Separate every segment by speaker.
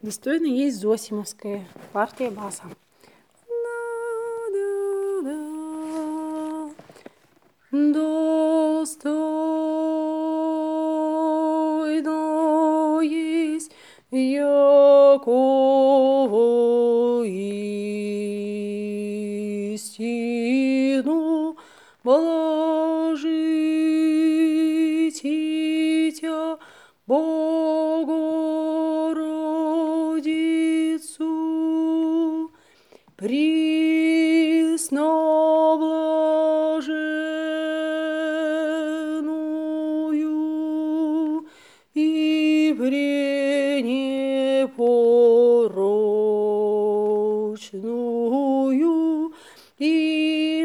Speaker 1: Достойно есть Зосимовская партия баса. Достойно есть яко истину положить Тя Богородицу, пресноблаженную и пренепорочную, и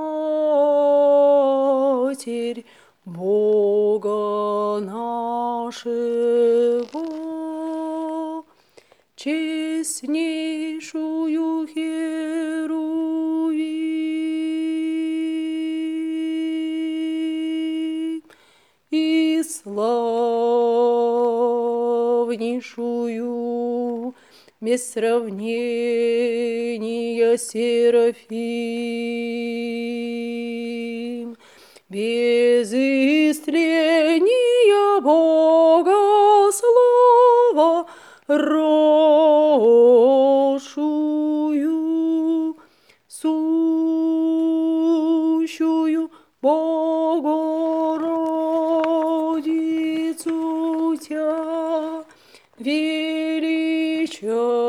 Speaker 1: Матерь Бога нашего, честнейшую Херувим и славнейшую без сравнения Серафим, без истления Бога Слова росшую, сущую Богородицу Тя величаем.